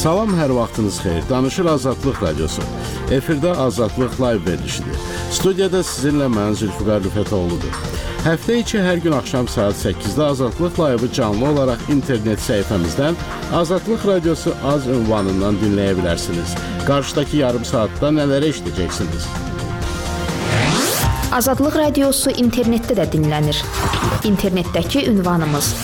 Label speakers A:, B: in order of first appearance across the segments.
A: Salam, hər vaxtınız xeyir. Danışır Azadlıq Radiosu. Efirdə Azadlıq Live verilişidir. Studiyada sizinlə mən Zülfüqar Rüfətoğludur. Həftə içi hər gün axşam saat 8-də Azadlıq Live-ı canlı olaraq internet səhifəmizdən Azadlıq Radiosu az ünvanından dinləyə bilərsiniz. Qarşıdakı yarım saatda nələrə işləyəcəksiniz?
B: Azadlıq Radiosu internetdə də dinlənir. İnternetdəki ünvanımız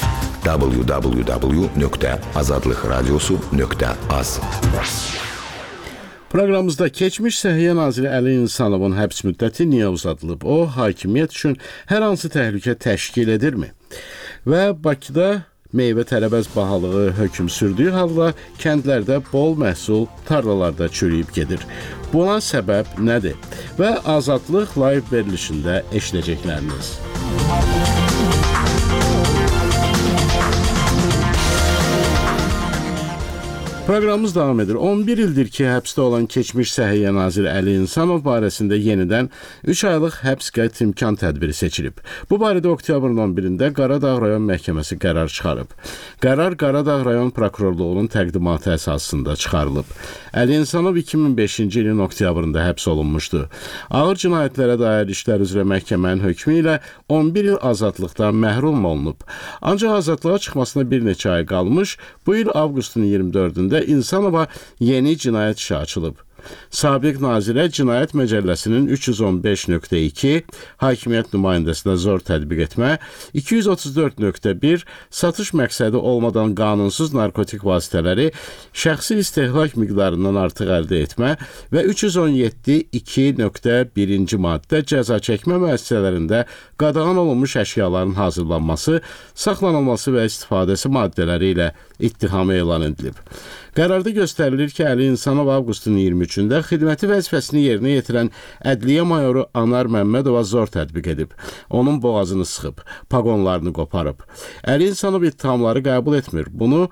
B: www.azadlıqradiosu.az.
A: Proqramımızda keçmiş Səhiyyə naziri Əli İnsanovun həbs müddəti niyə uzadılıb? O, hakimiyyət üçün hər hansı təhlükə təşkil edirmi? Və Bakıda meyvə tərəvəz bahalığı hökm sürdüyü halda kəndlərdə bol məhsul tarlalarda çürüyüb gedir. Buna səbəb nədir? Və Azadlıq Live verilişində eşidəcəkləriniz. Proqramımız davam edir. 11 ildir ki, həbsdə olan keçmiş Səhiyyə naziri Əli İnsanov barəsində yenidən 3 aylıq həbs qəti imkan tədbiri seçilib. Bu barədə oktyabrın 11-də Qaradağ rayon məhkəməsi qərar çıxarıb. Qərar Qaradağ rayon prokurorluğunun təqdimatı əsasında çıxarılıb. Əli İnsanov 2005-ci ilin oktyabrında həbs olunmuşdu. Ağır cinayətlərə dair işlər üzrə məhkəmənin hökmü ilə 11 il azadlıqdan məhrum olunub. Ancaq azadlığa çıxmasına bir neçə ay qalmış, bu il avqustun 24-də İnsanova yeni cinayət işi açılıb. Sabiq nazirə Cinayət Məcəlləsinin 315.2 hakimiyyət nümayəndəsinə zor tətbiq etmə, 234.1 satış məqsədi olmadan qanunsuz narkotik vasitələri şəxsi istehlak miqdarından artıq əldə etmə və 317.2.1-ci maddə cəza çəkmə müəssisələrində qadağan olunmuş əşyaların hazırlanması, saxlanılması və istifadəsi maddələri ilə ittihamı elan edilib. Qərarda göstərilir ki, Əli İnsanov avqustun 23-də xidməti vəzifəsini yerinə yetirən Ədliyyə mayoru Anar Məmmədova zor tətbiq edib. Onun boğazını sıxıb, paqonlarını qoparıb. Əli İnsanov ittihamları qəbul etmir.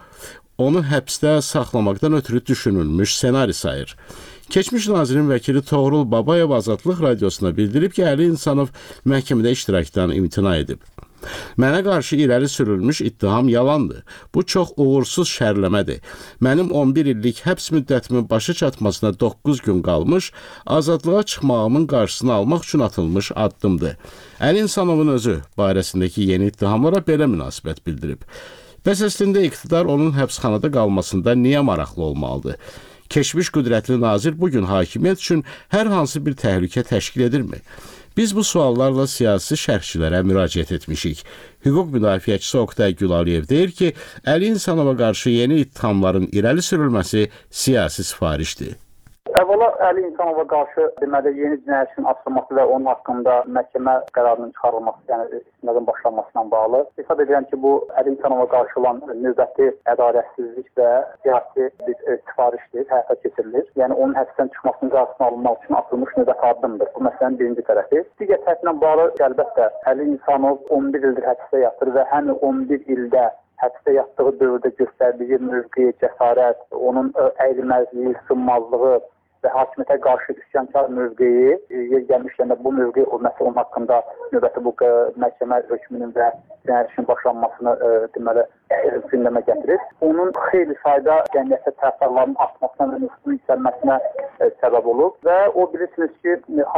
A: Onu həbsdə saxlamaqdan ötürü düşünülmüş ssenari sayır. Keçmiş nazirin vəkili Toğrul Babayev Azadlıq Radiosuna bildirib ki, Əli İnsanov məhkəmədə iştirakdan imtina edib. Mənə qarşı irəli sürülmüş ittiham yalandır. Bu çox uğursuz şərləmədir. Mənim 11 illik həbs müddətimin başa çatmasına 9 gün qalmış, azadlığa çıxmağımın qarşısını almaq üçün atılmış addımdır. Əli İnsanovun özü barəsindəki yeni ittihamlara belə münasibət bildirib. Bəs əslində iqtidar onun həbsxanada qalmasında niyə maraqlı olmalıdır? Keçmiş qüdrətli nazir bugün hakimiyyət üçün hər hansı bir təhlükə təşkil edirmi? Biz bu suallarla siyasi şərhçilərə müraciət etmişik. Hüquq müdafiəçisi Oqtay Gülaliyev deyir ki, Əli İnsanova qarşı yeni ittihamların irəli sürülməsi siyasi sifarişdir.
C: Əvvəla Əli İnsanova qarşı deməli yeni cinayət işinin açılması və onun haqqında məhkəmə qərarının çıxarılması, yəni istinadın başlanmasına bağlı. Hesab edirəm ki, bu Əli İnsanova qarşı olan növbəti ədalətsizlik və siyasi bir sifarişdir, həyata keçirilir. Yəni onun həbsdən çıxmasının qarşısını alınmaq üçün atılmış növbəti addımdır. Bu məsələnin birinci tərəfi. Digər tərəflə bağlı əlbəttə Əli İnsanov 11 ildir həbsdə yatır və həmin 11 ildə həbsdə yatdığı dövrdə göstərdiyi mövqe, cəsarət, onun əyilməzliyi, sınmazlığı və hakimiyyətə qarşı üsyankar mövqeyi, yer gəlmişkən də bu mövqe olması onun haqqında növbəti bu məhkəmə hökmünün və cinayət işinin başlanmasını deməli gündəmə gətirir. Onun xeyli sayda cəmiyyətə tərəfdarların artmasına və nüfuzun yüksəlməsinə səbəb olub və o bilirsiniz ki,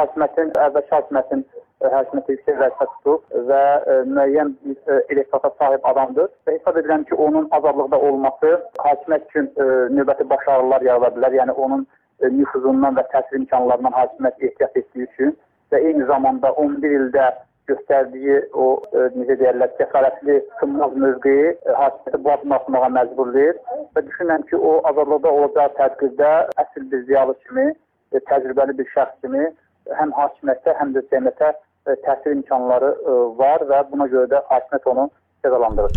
C: əvvəlki hakimiyyətin hakimiyyətə yüksək vəzifə tutub və müəyyən bir elektorata sahib adamdır və hesab edirəm ki, onun azadlıqda olması hakimiyyət üçün növbəti başarılar yarada bilər. Yəni onun nüfuzundan və təsir imkanlarından hakimiyyət ehtiyat etdiyi üçün və eyni zamanda 11 ildə göstərdiyi o, necə deyərlər, cəsarətli sınmaz mövqeyi hakimiyyəti bu adım atmağa məcburlayır və düşünürəm ki, o azadlıqda olacağı təqdirdə əsl bir ziyalı kimi, təcrübəli bir şəxs kimi həm hakimiyyətə, həm də cəmiyyətə təsir imkanları var və buna görə də hakimiyyət onu cəzalandırır.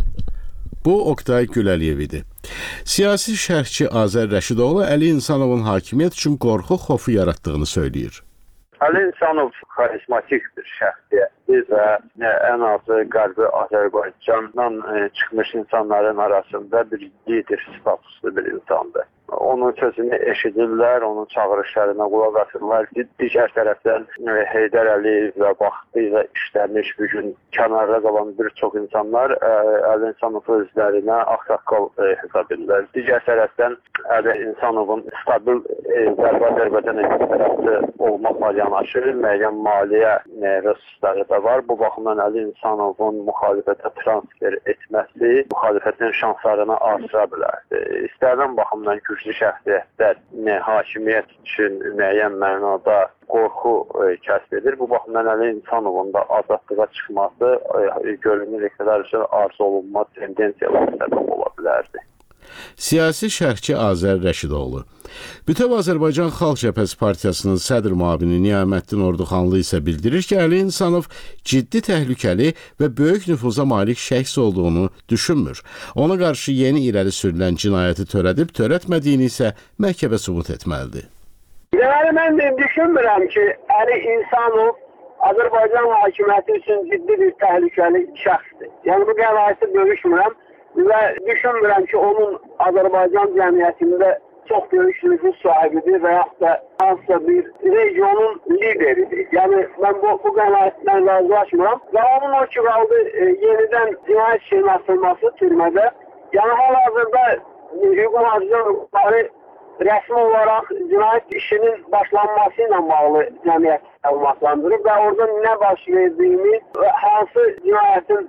A: Bu Oqtay Gülaliyev idi. Siyasi şərhçi Azər Rəşidoğlu Əli İnsanovun hakimiyyət üçün qorxu, xofu yaratdığını söyləyir.
D: Əli İnsanov xarizmatik bir şəxsiyyətdir və ən azı Qərbi Azərbaycandan çıxmış insanların arasında bir lider statuslu bir insandır. onun sözünü eşidirlər, onun çağırışlarına qulaq asırlar. Digər tərəfdən Heydər Əliyev və vaxtı ilə işləmiş bu gün kənarda qalan bir çox insanlar Əli İnsanovun özlərinə ağsaqqal hesab edirlər. Digər tərəfdən Əli İnsanovun stabil Azərbaycan tərəfli olmaqla yanaşı müəyyən maliyyə resursları da var. Bu baxımdan Əli İnsanovun müxalifətə transfer etməsi müxalifətin şanslarını artıra bilərdi. İstənilən baxımdan güclü şəxsiyyətlər hakimiyyət üçün müəyyən mənada qorxu kəsb edir. Bu baxımdan Əli İnsanovun da azadlığa çıxması görünür iqtidar üçün arzu olunmaz tendensiyalar səbəb ola bilərdi.
A: Siyasi şərhçi Azər Rəşidoğlu. Bütöv Azərbaycan Xalq Cəbhəsi Partiyasının sədr müavini Niyaməddin Orduxanlı isə bildirir ki, Əli İnsanov ciddi təhlükəli və böyük nüfuza malik şəxs olduğunu düşünmür. Ona qarşı yeni irəli sürülən cinayəti törədib, törətmədiyini isə məhkəmə sübut etməlidir.
E: Yəni, mən düşünmürəm ki, Əli İnsanov Azərbaycan hakimiyyəti üçün ciddi bir təhlükəli şəxsdir. Yəni, bu qənaəti görüşmürəm. Və düşünmürəm ki, onun Azərbaycan cəmiyyətində çox böyük nüfuz sahibidir və yaxud da hansısa bir regionun lideridir. Yəni, mən bu qənaətdən razılaşmıram. Və onun o ki, qaldı yenidən cinayət işinin açılması türmədə. Yəni, hal-hazırda hüquq mühafizələri rəsmi olaraq cinayət işinin başlanması ilə bağlı cəmiyyət məlumatlandırıb və orada nə baş verdiyini, hansı cinayətin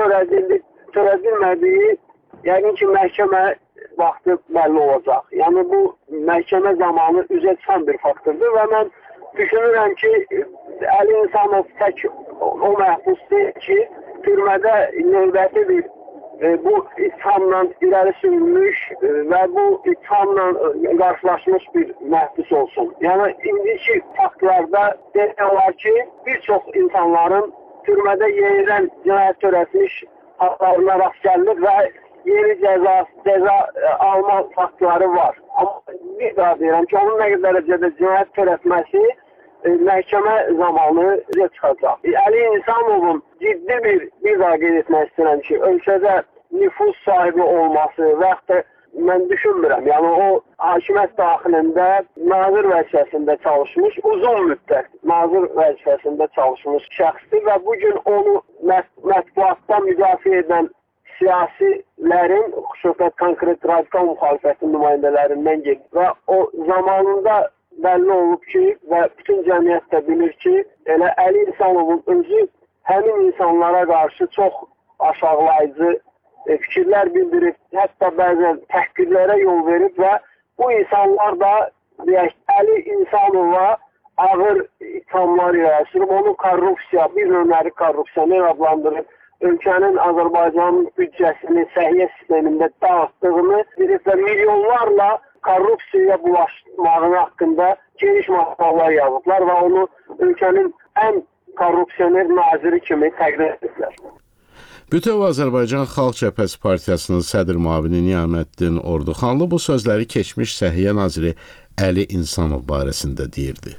E: törədilmədiyi, yəni ki, məhkəmə vaxtı bəlli olacaq. Yəni, bu məhkəmə zamanı üzə çıxan bir faktordur və mən düşünürəm ki, Əli İnsanov tək o məhbus deyil ki, türmədə növbəti bir bu ittihamla irəli sürülmüş və bu ittihamla qarşılaşmış bir məhbus olsun. Yəni, indiki faktlarda demək olar ki, bir çox insanların türmədə yenidən cinayət törətmiş hallarına rast gəlinir və yeni cəza alma faktları var. Amma bir daha deyirəm ki, onun nə qədər dərəcədə cinayət törətməsi məhkəmə zamanı çıxacaq. Əli İnsanovun ciddi bir daha qeyd etmək istəyirəm ki, ölkədə nüfuz sahibi olması və yaxud da mən düşünmürəm. Yəni, o hakimiyyət daxilində nazir vəzifəsində çalışmış, uzun müddət nazir vəzifəsində çalışmış şəxsdir və bugün onu mətbuatda müdafiə edən siyasilərin, xüsusən konkret radikal müxalifətin nümayəndələrindən gedir və o zamanında bəlli olub ki və bütün cəmiyyət də bilir ki, elə Əli İnsanovun özü həmin insanlara qarşı çox aşağılayıcı fikirlər bildirib, hətta bəzən təhqirlərə yol verib və bu insanlar da deyək, Əli İnsanova ağır ithamlar irəli sürüb, onu korrupsiya, bir nömrəli korrupsioner adlandırıb, ölkənin Azərbaycanın büdcəsini səhiyyə sistemində dağıtdığını bilib və milyonlarla korrupsiyaya bulaşmağını haqqında geniş materiallar yazıblar və onu ölkənin ən korrupsioner naziri kimi təqdim ediblər.
A: Bütöv Azərbaycan Xalq Cəbhəsi Partiyasının sədr müavini Niyaməddin Orduxanlı bu sözləri keçmiş Səhiyyə naziri Əli İnsanov barəsində deyirdi.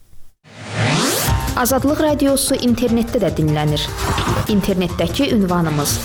B: Azadlıq Radiosu internetdə də dinlənir. İnternetdəki ünvanımız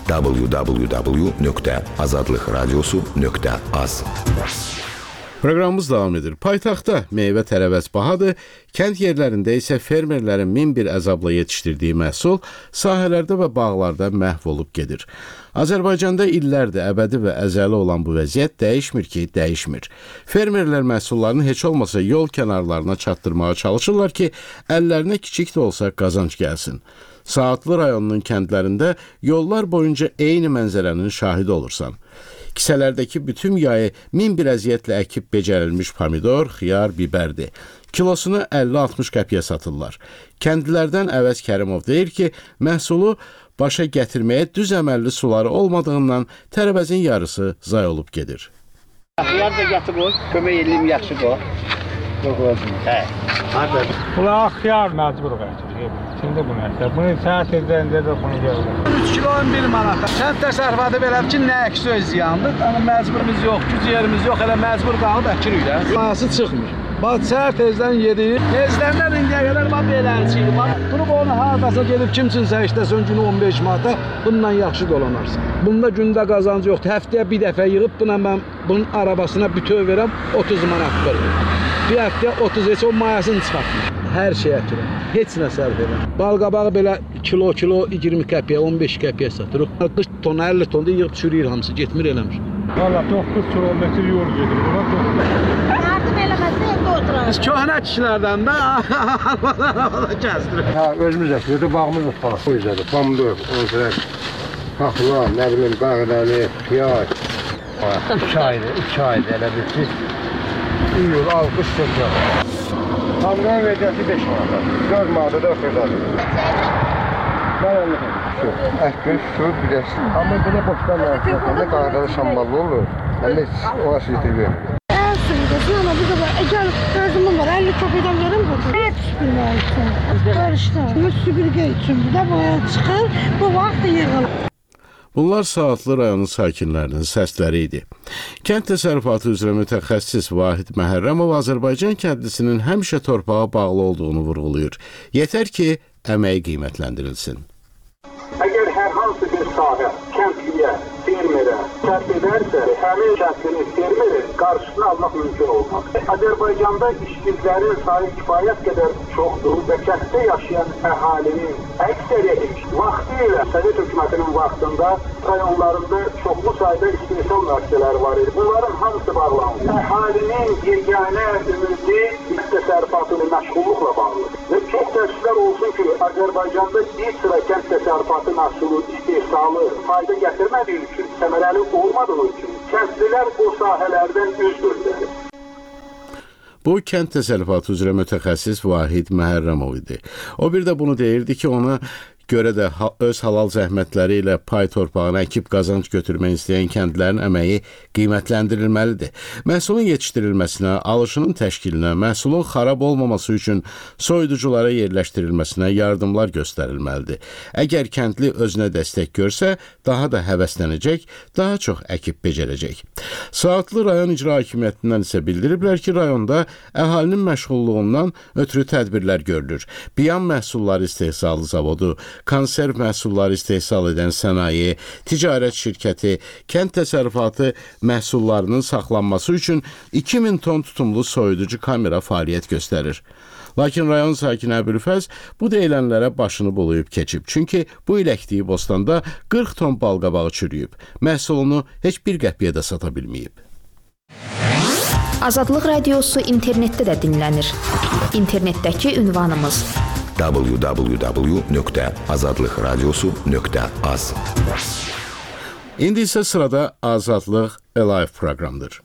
F: www.azadlıqradiosu.az.
A: Proqramımız davam edir. Paytaxtda meyvə tərəvəz bahadır, kənd yerlərində isə fermerlərin min bir əzabla yetişdirdiyi məhsul sahələrdə və bağlarda məhv olub gedir. Azərbaycanda illərdir əbədi və əzəli olan bu vəziyyət dəyişmir ki, dəyişmir. Fermerlər məhsullarını heç olmasa yol kənarlarına çatdırmağa çalışırlar ki, əllərinə kiçik də olsa qazanc gəlsin. Saatlı rayonunun kəndlərində yollar boyunca eyni mənzərənin şahidi olursan. Kisələrdəki bütün yayı min bir əziyyətlə əkib becərilmiş pomidor, xiyar, bibərdir. Kilosunu 50-60 qəpiyə satırlar. Kəndlilərdən Əvəz Kərimov deyir ki, məhsulu başa gətirməyə düz əməlli suları olmadığından tərəvəzin yarısı zay olub gedir.
G: Xiyar da gətirib, kömək eləyim yaxşıdır. Hə.
H: Bunlar xiyar məcbur gətirir. Şimdi bu nəsə. Bunu saat edəndə də bunu görürəm.
G: 3 kilo 11 manat. Kənd təsərrüfatı belə ki, nə əksi öz ziyandır. Amma məcburumuz yox, güc yerimiz yox, elə məcbur qalıb əkirik də. Manası çıxmır.
F: Bax, səhər tezdən yedik. Tezləndən indiyə qədər bax belənciydi. Bax, durub onu hardasa gedib kimsinsə işləsən günü 15 manata, bununla yaxşı dolanarsan. Bunda gündə qazancı yoxdur. Həftəyə bir dəfə yığıb buna mən bunun arabasına bütöv verəm, 30 manat verir. Bir həftəyə 30 heç o mayasını çıxartmır. Hər şey əkirəm. Heç nə sərf edirəm. Balqabağı belə kilo 20 qəpiyə, 15 qəpiyə satırıq. 40 ton, 50 ton da yığıb çürüyür hamısı, getmir eləmir.
H: Valla 9 kilometr yol gedir.
I: Yardım eləməsə evdə oturarıq.
F: Biz köhnə kişilərdən də arabada gəzdirik.
J: Ha, özümüz əkirdik, bağımız var. O yüzden pamuk, paxla, nə bilim, bağdəli, piyaz. 2 aydır elə bilsiz. İyul, alqış, september. Pamukların verəcəsi 5 manat. 4 manat da xırdadır. Mən anladım. Əkir, su, bir də. Amma belə boşdan nə qağdalı şamballı olur. Mən heç ona sizdir vermir.
I: Ama bu kadar eğer gözümün var 50 köpekten verim bu. Evet süpürge için. Karıştı. Şimdi süpürge için bir de boya çıkır. Bu vaxt yığılır.
A: Bunlar Saatlı rayonu sakinlərinin səsləri idi. Kənd təsərrüfatı üzrə mütəxəssis Vahid Məhərrəmov Azərbaycan kəndlisinin həmişə torpağa bağlı olduğunu vurğulayır. Yetər ki, əməyi qiymətləndirilsin.
C: Əgər hər hansı bir sahə kəndliyə, fermerə sərf edərsə, həmin kəndlinin fermeri qarşısını almaq mümkün olmaz. Azərbaycanda işsizlərin sayı kifayət qədər çoxdur və kənddə yaşayan əhalinin əksəriyyəti vaxtilə Sovet hökumətinin vaxtında rayonlarında çoxlu sayda istehsal müəssisələri var idi. Bunların hamısı bağlandı. Əhalinin yeganə ümidi təsərrüfatı ilə məşğulluqla bağlıdır. Və çox təəssüflər olsun ki, Azərbaycanda bir sıra kənd təsərrüfatı məhsulu istehsalı fayda gətirmədiyi üçün, səmərəli olmadığı üçün kəndlilər o sahələrdən üz döndürür.
A: Bu, kənd təsərrüfatı üzrə mütəxəssis Vahid Məhərrəmov idi. O bir də bunu deyirdi ki, ona görə də öz halal zəhmətləri ilə pay torpağına əkib qazanc götürmək istəyən kəndlərin əməyi qiymətləndirilməlidir. Məhsulun yetişdirilməsinə, alışının təşkilinə, məhsulun xarab olmaması üçün soyuduculara yerləşdirilməsinə yardımlar göstərilməlidir. Əgər kəndli özünə dəstək görsə, daha da həvəslənəcək, daha çox əkib becərəcək. Saatlı rayon icra hakimiyyətindən isə bildiriblər ki, rayonda əhalinin məşğulluğundan ötürü tədbirlər görülür. Biyan məhsulları istehsalı zavodu, konserv məhsulları istehsal edən sənaye, ticarət şirkəti, kənd təsərrüfatı məhsullarının saxlanması üçün 2000 ton tutumlu soyuducu kamera fəaliyyət göstərir. Lakin rayon sakini Əbülfəz bu deyilənlərə başını bulayıb keçib. Çünki bu il əkdiyi bostanda 40 ton balqabağı çürüyüb. Məhsulunu heç bir qəpiyə də sata bilməyib.
B: Azadlıq radiosu internetdə də dinlənir. İnternetdəki ünvanımız
K: www.azadlıqradiosu.az.
A: İndi isə sırada Azadlıq Live proqramıdır.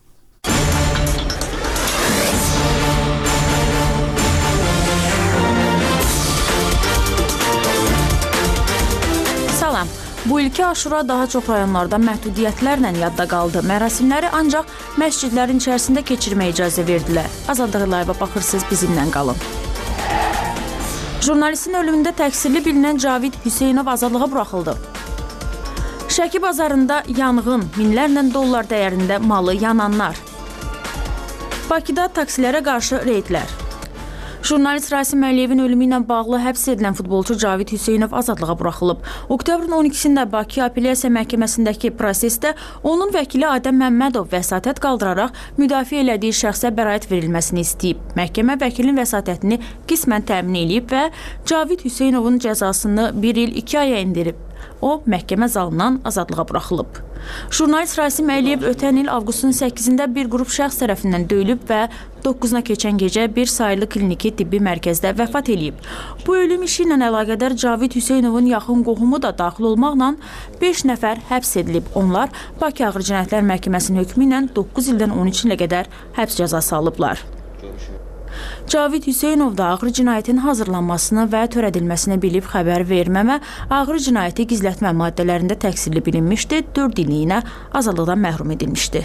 L: Salam. Bu ilki Aşura daha çox rayonlarda məhdudiyyətlərlə yadda qaldı. Mərasimləri ancaq məscidlərin içərisində keçirməyə icazə verdilər. Azadlıq Live-a baxırsınız, bizimlə qalın. Jurnalistin ölümündə təqsirli bilinən Cavid Hüseynov azadlığa buraxıldı. Şəki bazarında yanğın, minlərlə dollar dəyərində malı yananlar. Bakıda taksilərə qarşı reydlər. Jurnalist Rasim Əliyevin ölümü ilə bağlı həbs edilən futbolçu Cavid Hüseynov azadlığa buraxılıb. Oktyabrın 12-sində Bakı Apellyasiya Məhkəməsindəki prosesdə onun vəkili Adəm Məmmədov vəsatət qaldıraraq müdafiə elədiyi şəxsə bəraət verilməsini istəyib. Məhkəmə vəkilin vəsatətini qismən təmin edib və Cavid Hüseynovun cəzasını 1 il 2 aya endirib. O, məhkəmə zalından azadlığa buraxılıb. Jurnalist Rasim Əliyev ötən il avqustun 8-də bir qrup şəxs tərəfindən döyülüb və 9-na keçən gecə bir sayılı kliniki tibbi mərkəzdə vəfat edib. Bu ölüm işi ilə əlaqədar Cavid Hüseynovun yaxın qohumu da daxil olmaqla 5 nəfər həbs edilib. Onlar Bakı Ağır Cinayətlər Məhkəməsinin hökmü ilə 9 ildən 13 ilə qədər həbs cəzası alıblar. Cavid Hüseynov da ağır cinayətin hazırlanmasını və törədilməsini bilib xəbər verməmə, ağır cinayəti gizlətmə maddələrində təqsirli bilinmişdi, 4 illiyinə azadlıqdan məhrum edilmişdi.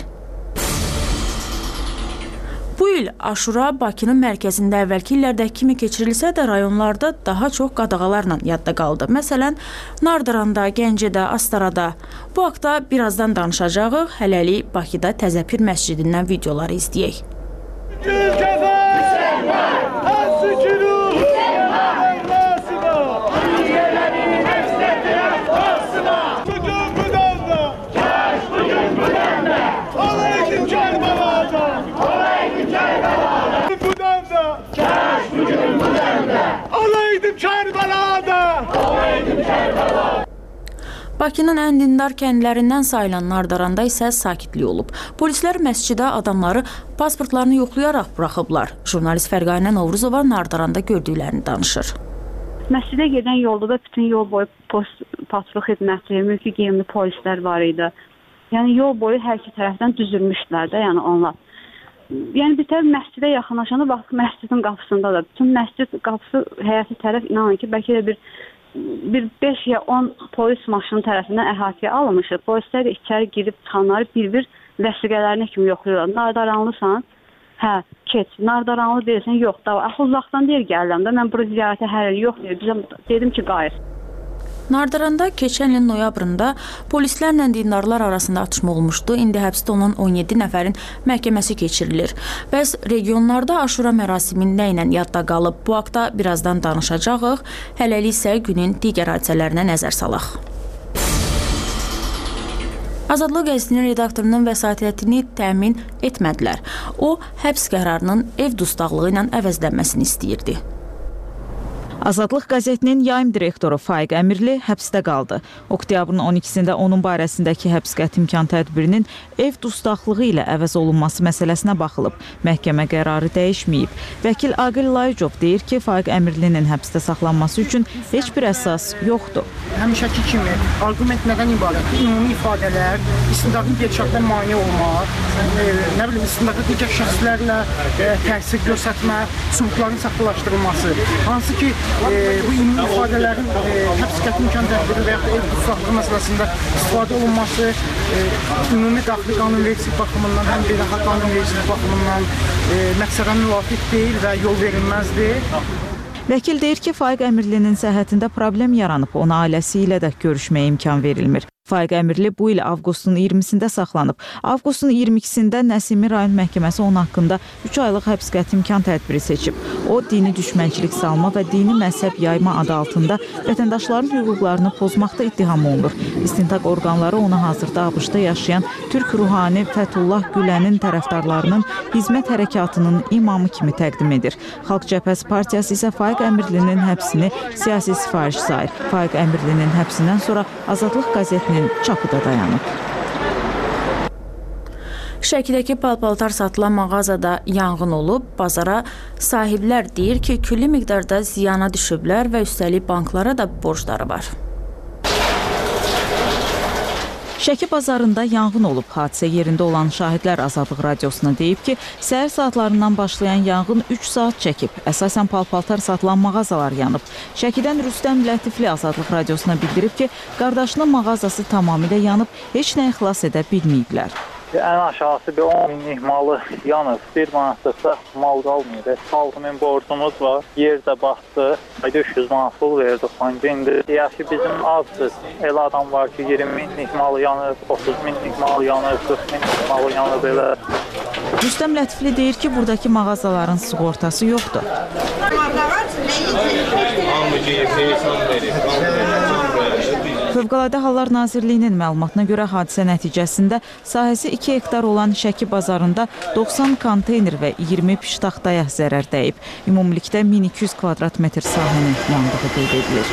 L: Bu il Aşura Bakının mərkəzində əvvəlki illərdəki kimi keçirilsə də rayonlarda daha çox qadağalarla yadda qaldı. Məsələn, Nardıranda, Gəncədə, Astarada. Bu haqda birazdan danışacağıq. Hələlik Bakıda Təzəpir məscidindən videoları izləyək.
K: Kərbalada!
L: Bakının ən dindar kəndlərindən sayılan Nardaranda isə sakitlik olub. Polislər məscidə adamları pasportlarını yoxlayaraq buraxıblar. Jurnalist Fərqanə Novruzova Nardaranda gördüklərini danışır.
M: Məscidə gedən yolda da bütün yol boyu patrul xidməti, mülki geyimli polislər var idi. Yəni yol boyu hər iki tərəfdən düzülmüşdülər də, yəni onlar. Yəni bir tərəf məscidə yaxınlaşanda baxdıq məscidin qapısında da. Bütün məscid qapısı həyəti tərəf inanın ki, bəlkə də bir 5 ya 10 polis maşını tərəfindən əhatəyə alınmışıq. Polislər də içəri girib çıxanları bir-bir vəsiqələrinə kimi yoxlayırlar. Nardaranlısan? Hə, keç. Nardaranlı deyirsən, yox da. Axı uzaqdan deyir gəlirəm də, mən bura ziyarətə hər il yox deyir. Dedim ki, qayır.
L: Nardaranda keçən ilin noyabrında polislərlə dindarlar arasında atışma olmuşdu. İndi həbsdə olan 17 nəfərin məhkəməsi keçirilir. Bəs regionlarda Aşura mərasimi nə ilə yadda qalıb? Bu haqda birazdan danışacağıq. Hələlik isə günün digər hadisələrinə nəzər salaq. Azadlıq qəzetinin redaktorunun vəsaitini təmin etmədilər. O, həbs qərarının ev dustaqlığı ilə əvəzlənməsini istəyirdi.
N: Azadlıq qəzetinin yayım direktoru Faiq Əmirli həbsdə qaldı. Oktyabrın 12-sində onun barəsindəki həbs qəti imkan tədbirinin ev dustaqlığı ilə əvəz olunması məsələsinə baxılıb. Məhkəmə qərarı dəyişməyib. Vəkil Aqil Layıcov deyir ki, Faiq Əmirlinin həbsdə saxlanması üçün heç bir əsas yoxdur.
O: Həmişəki kimi arqument nədən ibarətdir? Ümumi ifadələr, istintaqın gedişatına mane olmaq, nə bilim, istintaqda digər şəxslərlə təsir göstərmə, sübutların saxtalaşdırılması. Hansı ki, bu ümumi ifadələrin həbs qəti imkan tədbiri və yaxud da ev dustaqlığı məsələsində istifadə olunması ümumi daxili qanunvericilik baxımından, həm beynəlxalq qanunvericilik baxımından məqsədə müvafiq deyil və yol verilməzdir.
N: Vəkil deyir ki, Faiq Əmirlinin səhhətində problem yaranıb, ona ailəsi ilə də görüşməyə imkan verilmir. Faiq Əmirli bu il avqustun 20-sində saxlanıb. Avqustun 22-sində Nəsimi rayon məhkəməsi onun haqqında 3 aylıq həbs qəti imkan tədbiri seçib. O, dini düşmənçilik salma və dini məzhəb yayma adı altında vətəndaşların hüquqlarını pozmaqda ittiham olunur. İstintaq orqanları ona hazırda ABŞ-da yaşayan Türk ruhani Fəthullah Gülənin tərəfdarlarının hizmət hərəkatının imamı kimi təqdim edir. Xalq Cəbhəsi Partiyası isə Faiq Əmirlinin həbsini siyasi sifariş sayır. Faiq Əmirlinin həbsindən sonra Azadlıq qəzetinin çapı da dayanıb.
L: Şəkidəki pal-paltar satılan mağazada yanğın olub. Bazara sahiblər deyir ki, külli miqdarda ziyana düşüblər və üstəlik banklara da borcları var.
N: Şəki bazarında yanğın olub. Hadisə yerində olan şahidlər Azadlıq radiosuna deyib ki, səhər saatlarından başlayan yanğın 3 saat çəkib. Əsasən pal-paltar satılan mağazalar yanıb. Şəkidən Rüstəm Lətifli Azadlıq radiosuna bildirib ki, qardaşının mağazası tamamilə yanıb, heç nə xilas edə bilməyiblər.
P: Ən aşağısı bir 10 minlik malı yanıb. Bir manatlıqda mal qalmıyor. 6 min borcumuz var. Yer də batdı. 300 manat pul verdik. İndi deyək ki, bizim azdır. Elə adam var ki, 20 minlik malı yanıb, 30 minlik malı yanıb, 40 minlik malı yanıb elə.
N: Rüstəm Lətifli deyir ki, buradakı mağazaların sığortası yoxdur. Fövqəladə Hallar Nazirliyinin məlumatına görə hadisə nəticəsində sahəsi 2 hektar olan Şəki bazarında 90 konteyner və 20 piştaxtaya zərər dəyib. Ümumilikdə 1200 kvadrat metr sahənin yandığı qeyd edilir.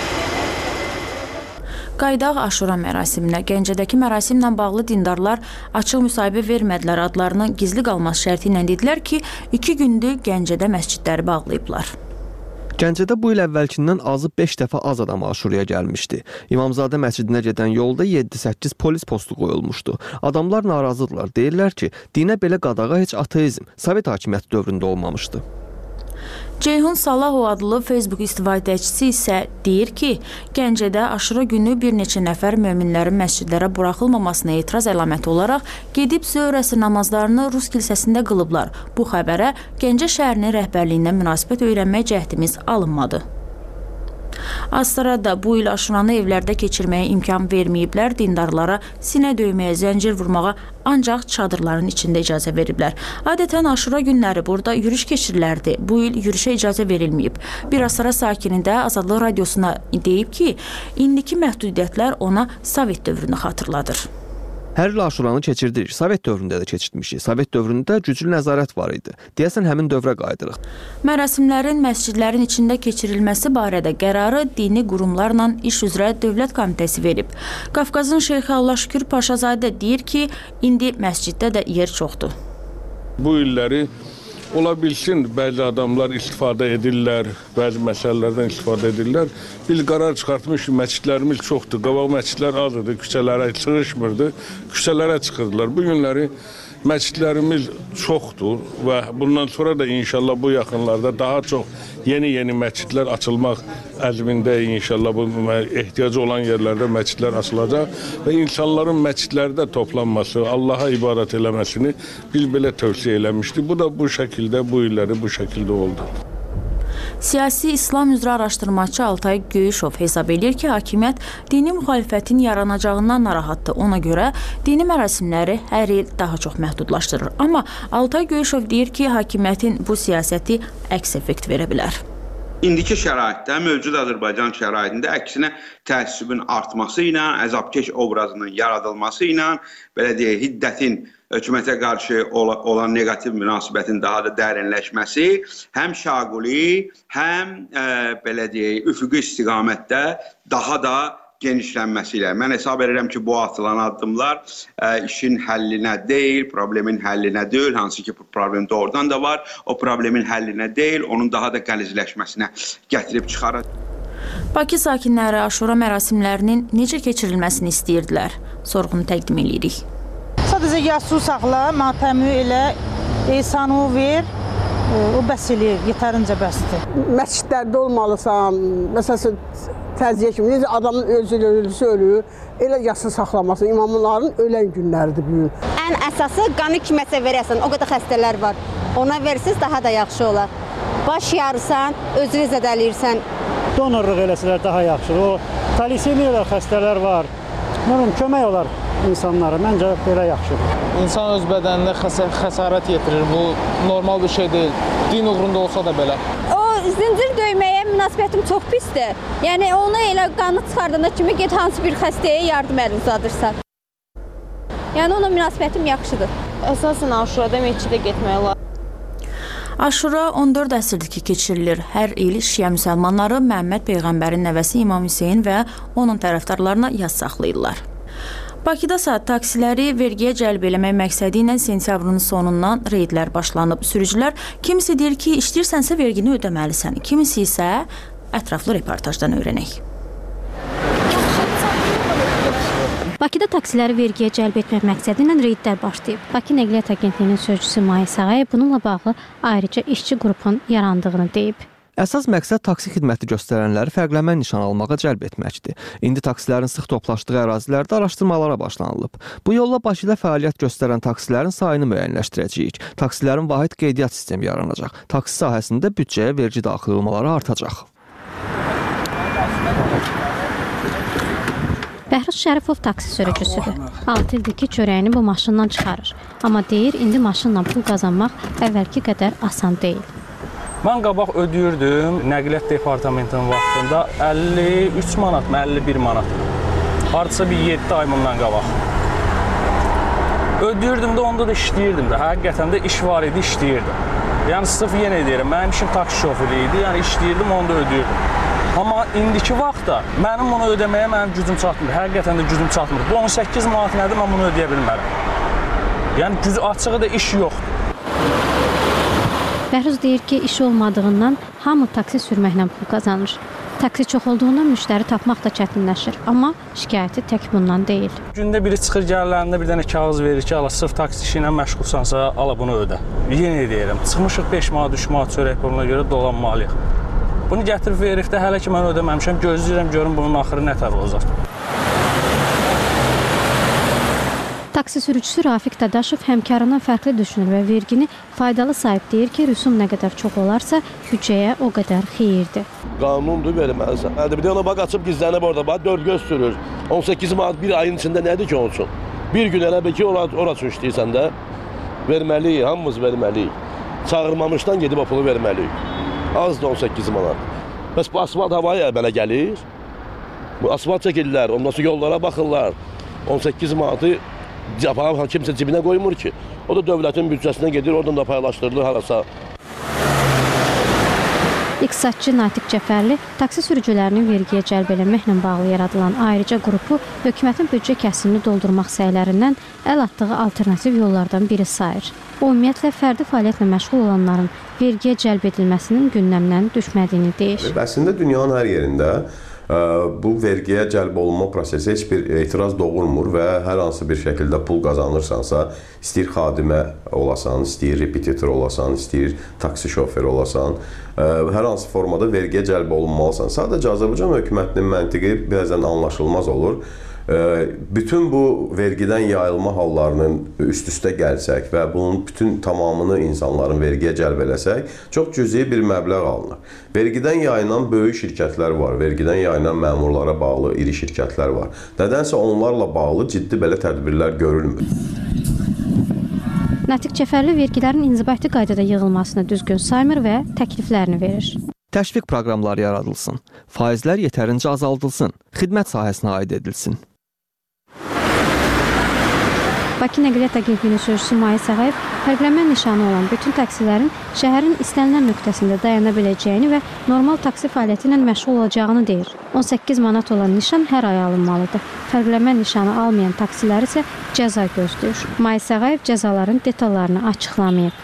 L: Qaydaq Aşura mərasiminə. Gəncədəki mərasimlə bağlı dindarlar açıq müsahibə vermədilər. Adlarının gizli qalması şərti ilə dedilər ki, 2 gündür Gəncədə məscidləri bağlayıblar.
Q: Gəncədə bu il əvvəlkindən azı 5 dəfə az adam Aşuraya gəlmişdi. İmamzadə məscidinə gedən yolda 7-8 polis postu qoyulmuşdu. Adamlar narazıdırlar. Deyirlər ki, dinə belə qadağa heç ateizm, Sovet hakimiyyəti dövründə olmamışdı.
L: Ceyhun Salahov adlı Facebook istifadəçisi isə deyir ki, Gəncədə Aşura günü bir neçə nəfər möminlərin məscidlərə buraxılmamasına etiraz əlaməti olaraq gedib zöhr əsr namazlarını Rus kilsəsində qılıblar. Bu xəbərə Gəncə şəhərinin rəhbərliyindən münasibət öyrənmək cəhdimiz alınmadı. Astarada bu il Aşuranı evlərdə keçirməyə imkan verməyiblər, dindarlara sinə döyməyə, zəncir vurmağa ancaq çadırların içində icazə veriblər. Adətən Aşura günləri burada yürüyüş keçirilərdi. Bu il yürüyüşə icazə verilməyib. Bir Astara sakini də Azadlıq radiosuna deyib ki, indiki məhdudiyyətlər ona Sovet dövrünü xatırladır.
Q: Hər il Aşuranı keçirdirik. Sovet dövründə də keçirtmişik. Sovet dövründə güclü nəzarət var idi. Deyəsən həmin dövrə qayıdırıq.
L: Mərasimlərin məscidlərin içində keçirilməsi barədə qərarı dini qurumlarla iş üzrə Dövlət Komitəsi verib. Qafqazın Şeyxi Allahşükür Paşazadə deyir ki, indi məsciddə də yer çoxdur.
K: Bu illəri ola bilsin, bəzi adamlar istifadə edirlər, bəzi məsələlərdən istifadə edirlər. Bir qərar çıxartmış ki, məscidlərimiz çoxdur, qabaq məscidlər az idi, küçələrə sığışmırdı, küçələrə çıxırdılar. Bu günləri məscidlərimiz çoxdur və bundan sonra da inşallah bu yaxınlarda daha çox yeni məscidlər açılmaq əzmində inşallah bu ehtiyacı olan yerlərdə məscidlər açılacaq və insanların məscidlərdə toplanması, Allaha ibadət eləməsini biz belə tövsiyə eləmişdik. Bu da bu şəkildə, bu illəri bu şəkildə oldu.
L: Siyasi İslam üzrə araşdırmaçı Altay Göyüşov hesab edir ki, hakimiyyət dini müxalifətin yaranacağından narahatdır. Ona görə dini mərasimləri hər il daha çox məhdudlaşdırır. Amma Altay Göyüşov deyir ki, hakimiyyətin bu siyasəti əks effekt verə bilər.
R: İndiki şəraitdə, mövcud Azərbaycan şəraitində əksinə təəssübün artması ilə, əzabkeş obrazının yaradılması ilə, belə deyək, hiddətin hökumətə qarşı olan negativ münasibətin daha da dərinləşməsi həm şaquli, həm belə deyək, üfüqi istiqamətdə daha da genişlənməsi ilə. Mən hesab edirəm ki, bu atılan addımlar işin həllinə deyil, problemin həllinə deyil, hansı ki, bu problem doğrudan da var, o problemin həllinə deyil, onun daha da qəlizləşməsinə gətirib çıxarır.
L: Bakı sakinləri Aşura mərasimlərinin necə keçirilməsini istəyirdilər? Sorğunu təqdim edirik.
I: Sadəcə yasu saxla, matəmi elə, ehsanı ver, o bəs eləyir, yetərincə bəsdir.
S: Məscidlərdə olmalısan, məsələn, təziyə kimi, necə adamın özü ölür, elə yası saxlaması, imamların ölən günləridir bu gün.
T: Ən əsası qanı kiməsə verəsən, o qədər xəstələr var, ona versiniz daha da yaxşı olar. Baş yarısan, özünü zədələyirsən.
U: Donorluq eləsələr daha yaxşıdır, o talisemiya xəstələr var, kömək olar insanlara, məncə belə yaxşıdır.
V: İnsan öz bədəninə xəsarət yetirir, bu normal bir şey deyil. Din uğrunda olsa da belə.
T: O zincir döyməyə münasibətim çox pisdir. Yəni onu elə qanı çıxardığında kimi get hansı bir xəstəyə yardım əli uzadırsan. Yəni ona münasibətim yaxşıdır.
W: Əsasən Aşurada məscidə getmək olar.
L: Aşura 14 əsrdir ki, keçirilir. Hər il şiə müsəlmanları Məhəmməd Peyğəmbərin nəvəsi İmam Hüseyin və onun tərəfdarlarına yas saxlayırlar. Bakıda taksiləri vergiyə cəlb eləmək məqsədi ilə sentyabrın sonundan reydlər başlanıb. Sürücülər kimisi deyir ki, işləyirsənsə vergini ödəməlisən, kimisi isə ətraflı reportajdan öyrənək.
X: Bakıda taksiləri vergiyə cəlb etmək məqsədi ilə reydlər başlayıb. Bakı Nəqliyyat Agentliyinin sözçüsü Mayə Sağayev bununla bağlı ayrıca işçi qrupun yarandığını deyib.
Q: Əsas məqsəd taksi xidməti göstərənləri fərqləmə nişan almağa cəlb etməkdir. İndi taksilərin sıx toplaşdığı ərazilərdə araşdırmalara başlanılıb. Bu yolla Bakıda fəaliyyət göstərən taksilərin sayını müəyyənləşdirəcəyik. Taksilərin vahid qeydiyyat sistemi yaranacaq. Taksi sahəsində büdcəyə vergi daxil olmaları artacaq.
X: Bəhruz Şərifov taksi sürücüsüdür. 6 ildir ki, çörəyini bu maşından çıxarır. Amma deyir, indi maşınla pul qazanmaq əvvəlki qədər asan deyil.
V: Mən qabaq ödəyirdim, nəqliyyat departamentinin vaxtında 53 manat, 51 manat. Hardasa bir 7 ay bundan qabaq. Ödəyirdim də, onda da işləyirdim də. Həqiqətən də iş var idi, işləyirdim. Yəni, sırf yenə deyirəm, mənim işim taksi şoförü idi, yəni işləyirdim, onu da ödəyirdim. Amma indiki vaxtda mənim bunu ödəməyə mənim gücüm çatmır. Həqiqətən də gücüm çatmır. Bu 18 manat nədir, mən bunu ödəyə bilmərəm. Yəni, açığı da iş yoxdur.
X: Bəhruz deyir ki, iş olmadığından hamı taksi sürməklə pul qazanır. Taksi çox olduğundan müştəri tapmaq da çətinləşir. Amma şikayəti tək bundan deyil.
V: Gündə biri çıxır gəllərində bir dənə kağız verir ki, ala sırf taksi işi ilə məşğulsansa, ala bunu ödə. Yenə deyirəm, çıxmışıq 5 manat, 3 manat çörək puluna görə dolanmalıyıq. Bunu gətirib verib də hələ ki mən ödəməmişəm, gözləyirəm görüm bunun axırı nətər olacaq.
X: Taksi sürücüsü Rafiq Dadaşov həmkarından fərqli düşünür və vergini faydalı sayıb deyir ki, rüsum nə qədər çox olarsa, büdcəyə o qədər xeyirdir.
Y: Qanundur verməlisən. Bir də ona bax, açıb gizlənib orada, bax, 4 göz sürür. 18 manat bir ayın içində nədir ki olsun? Bir gün elə bir ki, ora üçün işləyirsən də, verməliyik, hamımız verməliyik. Çağırmamışdan gedib o pulu verməliyik. Azdır 18 manat. Bəs bu asfalt havaya belə gəlir. Bu asfalt çəkirlər, ondan sonra yollara baxırlar. 18 manatı kimsə cibinə qoymur ki. O da dövlətin büdcəsindən gedir, oradan da paylaşdırılır harasa.
X: İqtisadçı Natiq Cəfərli taksi sürücülərinin vergiyə cəlb eləməklə bağlı yaradılan ayrıca qrupu hökumətin büdcə kəsimini doldurmaq səylərindən əl atdığı alternativ yollardan biri sayır. O, ümumiyyətlə, fərdi fəaliyyətlə məşğul olanların vergiyə cəlb edilməsinin gündəmdən düşmədiyini deyir.
D: Əslində dünyanın hər yerində bu vergiyə cəlb olunma prosesi heç bir etiraz doğurmur və hər hansı bir şəkildə pul qazanırsansa, istəyir xadimə olasan, istəyir repetitor olasan, istəyir taksi şoförü olasan, hər hansı formada vergiyə cəlb olunmalısan. Sadəcə Azərbaycan hökumətinin məntiqi bəzən anlaşılmaz olur. Bütün bu vergidən yayılma hallarının üst-üstə gəlsək və bunun bütün tamamını insanların vergiyə cəlb eləsək, çox cüzi bir məbləğ alınır. Vergidən yayılan böyük şirkətlər var, vergidən yayılan məmurlara bağlı iri şirkətlər var. Nədənsə onlarla bağlı ciddi belə tədbirlər görülmür.
X: Natiq Cəfərli vergilərin inzibati qaydada yığılmasını düzgün saymır və təkliflərini verir.
Q: Təşviq proqramları yaradılsın, faizlər yetərincə azaldılsın, xidmət sahəsinə aid edilsin.
X: Bakı Nəqliyyat Agentliyinin sözçüsü Mayi Sağayev fərqlənmə nişanı olan bütün taksilərin şəhərin istənilən nöqtəsində dayana biləcəyini və normal taksi fəaliyyəti ilə məşğul olacağını deyir. 18 manat olan nişan hər ay alınmalıdır. Fərqlənmə nişanı almayan taksilər isə cəza gözləyir. Mayi Sağayev cəzaların detallarını açıqlamayıb.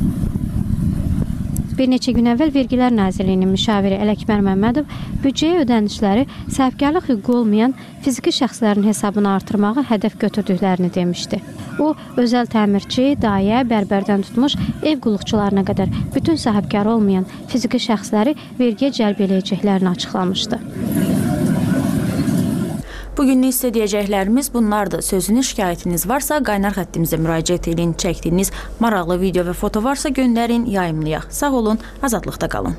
X: Bir neçə gün əvvəl Vergilər Nazirliyinin müşaviri Ələkbər Məmmədov büdcəyə ödənişləri sahibkarlıq hüququ olmayan fiziki şəxslərin hesabına artırmağı hədəf götürdüklərini demişdi. O, özəl təmirçi, dayə, bərbərdən tutmuş ev qulluqçularına qədər bütün sahibkar olmayan fiziki şəxsləri vergiyə cəlb eləyəcəklərini açıqlamışdı.
L: Bugünlük sizə deyəcəklərimiz bunlardır. Sözünüz, şikayətiniz varsa qaynar xəttimizə müraciət edin. Çəkdiyiniz maraqlı video və foto varsa göndərin, yayımlayaq. Sağ olun, azadlıqda qalın.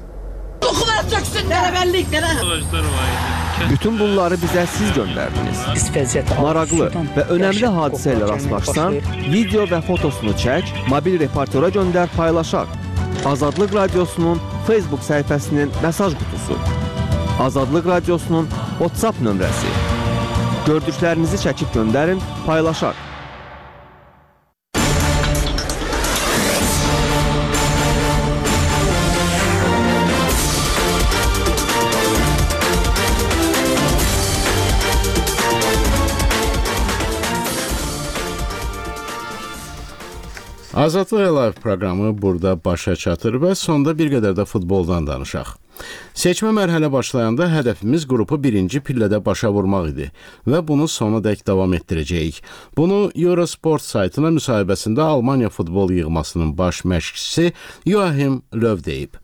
Q: Bütün bunları bizə siz göndərdiniz. Maraqlı və önəmli hadisə ilə rastlaşsan, video və fotosunu çək, mobil reportera göndər, paylaşaq. Azadlıq Radiosunun Facebook səhifəsinin mesaj qutusu. Azadlıq Radiosunun WhatsApp nömrəsi. Gördüklərinizi çəkib göndərin, paylaşaq.
A: Azadlıq Live proqramı burada başa çatır və sonda bir qədər də futboldan danışaq. Seçmə mərhələ başlayanda hədəfimiz qrupu birinci pillədə başa vurmaq idi və bunu sonadək davam etdirəcəyik. Bunu Eurosport saytına müsahibəsində Almaniya futbol yığmasının baş məşqçisi Joachim Löw deyib.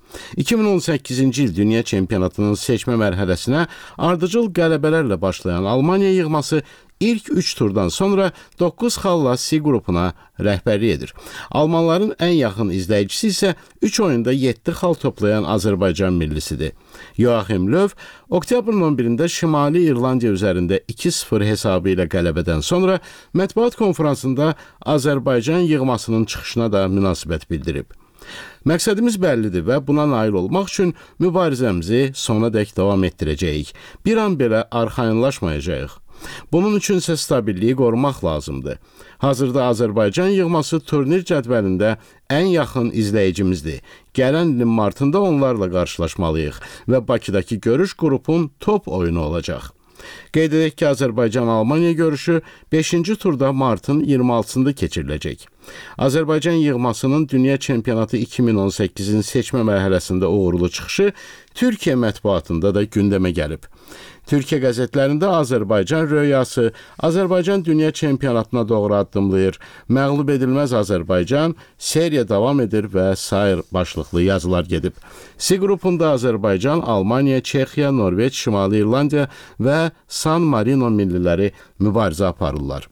A: 2018-ci il dünya çempionatının seçmə mərhələsinə ardıcıl qələbələrlə başlayan Almaniya yığması İlk 3 turdan sonra 9 xalla C qrupuna rəhbərlik edir. Almanların ən yaxın izləyicisi isə 3 oyunda 7 xal toplayan Azərbaycan millisidir. Joachim Löw oktyabrın 11-də Şimali İrlandiya üzərində 2-0 hesabı ilə qələbədən sonra mətbuat konferansında Azərbaycan yığmasının çıxışına da münasibət bildirib. Məqsədimiz bəllidir və buna nail olmaq üçün mübarizəmizi sonadək davam etdirəcəyik. Bir an belə arxayınlaşmayacağıq. Bunun üçün isə stabilliyi qorumaq lazımdır. Hazırda Azərbaycan yığması turnir cədvəlində ən yaxın izləyicimizdir. Gələn ilin martında onlarla qarşılaşmalıyıq və Bakıdakı görüş qrupun top oyunu olacaq. Qeyd edək ki, Azərbaycan-Almaniya görüşü 5-ci turda martın 26-sında keçiriləcək. Azərbaycan yığmasının Dünya Çempionatı 2018-in seçmə mərhələsində uğurlu çıxışı Türkiyə mətbuatında da gündəmə gəlib. Türkiyə qəzetlərində Azərbaycan röyası, Azərbaycan Dünya Çempionatına doğru addımlayır, məğlub edilməz Azərbaycan, seriya davam edir və sair başlıqlı yazılar gedib. C qrupunda Azərbaycan, Almaniya, Çexiya, Norveç, Şimali İrlandiya və San Marino milliləri mübarizə aparırlar.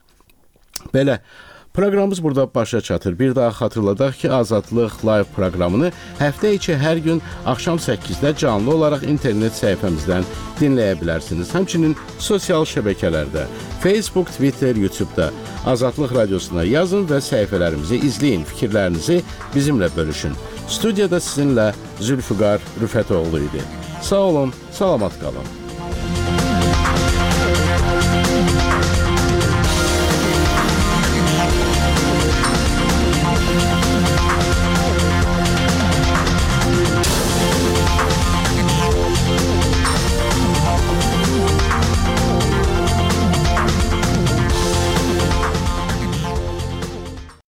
A: Belə, proqramımız burada başa çatır. Bir daha xatırladaq ki, Azadlıq Live proqramını həftə içi hər gün axşam 8-də canlı olaraq internet səhifəmizdən dinləyə bilərsiniz. Həmçinin sosial şəbəkələrdə, Facebook, Twitter, YouTube-da Azadlıq Radiosuna yazın və səhifələrimizi izləyin, fikirlərinizi bizimlə bölüşün. Studiyada sizinlə Zülfüqar Rüfətoğlu idi. Sağ olun, salamat qalın.